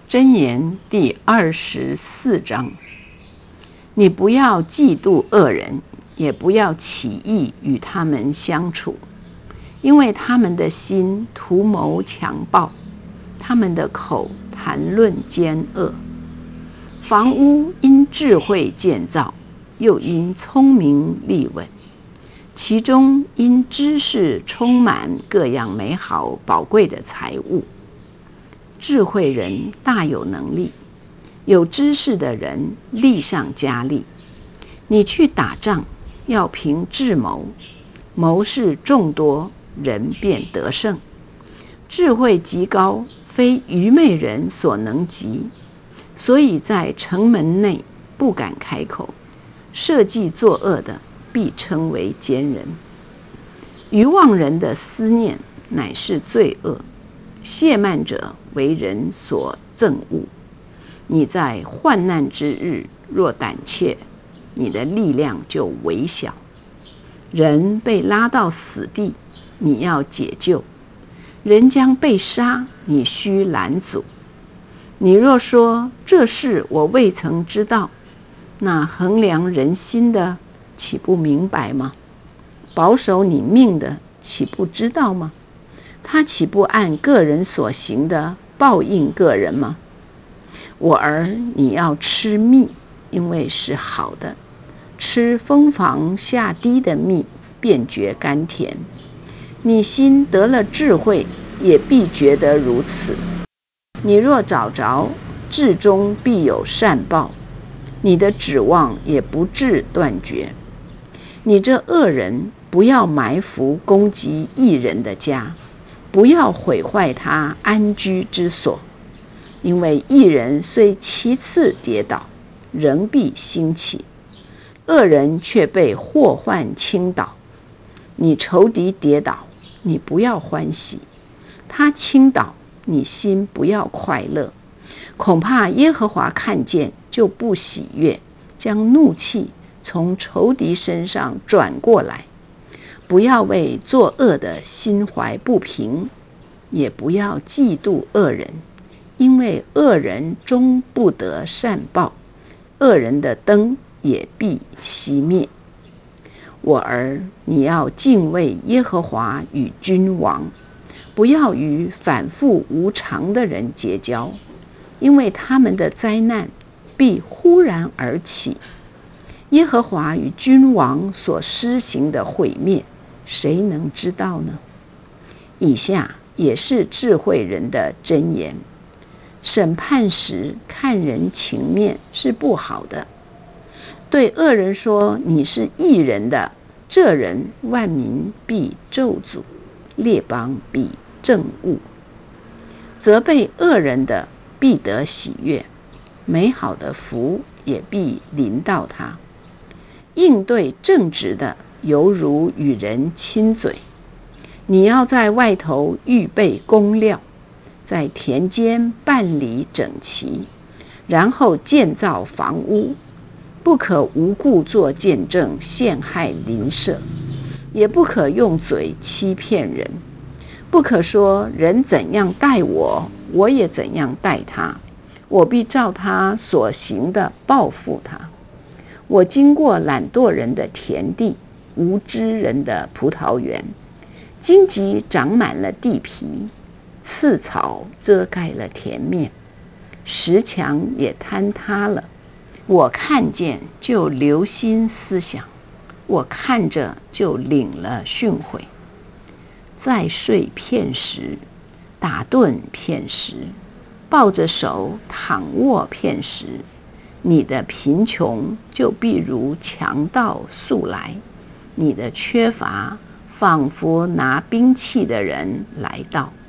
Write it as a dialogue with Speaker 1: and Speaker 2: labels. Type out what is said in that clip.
Speaker 1: 箴言第24章：你不要嫉妒恶人，也不要起意与他们相处，因为他们的心图谋强暴，他们的口谈论奸恶。房屋因智慧建造，又因聪明立稳，其中因知识充满各样美好宝贵的财物。智慧人大有能力，有知识的人力上加力。你去打仗，要凭智谋，谋士众多，人便得胜。智慧极高，非愚昧人所能及，所以在城门内不敢开口。设计作恶的，必称为奸人。愚妄人的思念乃是罪恶，亵慢者为人所憎恶。你在患难之日若胆怯，你的力量就微小。人被拉到死地，你要解救；人将被杀，你须拦阻。你若说这事我未曾知道，那衡量人心的岂不明白吗？保守你命的岂不知道吗？他岂不按个人所行的报应个人吗？我儿，你要吃蜜，因为是好的，吃蜂房下滴的蜜，便觉甘甜。你心得了智慧，也必觉得如此。你若找着，至终必有善报，你的指望也不致断绝。你这恶人，不要埋伏攻击义人的家，不要毁坏他安居之所，因为义人虽其次跌倒，仍必兴起；恶人却被祸患倾倒。你仇敌跌倒，你不要欢喜；他倾倒，你心不要快乐。恐怕耶和华看见就不喜悦，将怒气从仇敌身上转过来。不要为作恶的心怀不平，也不要嫉妒恶人，因为恶人终不得善报，恶人的灯也必熄灭。我儿，你要敬畏耶和华与君王，不要与反复无常的人结交，因为他们的灾难必忽然而起。耶和华与君王所施行的毁灭，谁能知道呢？以下也是智慧人的箴言：审判时看人情面是不好的。对恶人说你是义人的，这人万民必咒诅，列邦必憎恶。责备恶人的必得喜悦，美好的福也必临到他。应对正直的，犹如与人亲嘴。你要在外头预备工料，在田间办理整齐，然后建造房屋。不可无故作见证陷害邻舍，也不可用嘴欺骗人。不可说人怎样待我，我也怎样待他，我必照他所行的报复他。我经过懒惰人的田地，无知人的葡萄园，荆棘长满了地皮，刺草遮盖了田面，石墙也坍塌了。我看见就留心思想，我看着就领了训诲。再睡片时，打盹片时，抱着手躺卧片时，你的贫穷就必如强盗速来，你的缺乏仿佛拿兵器的人来到。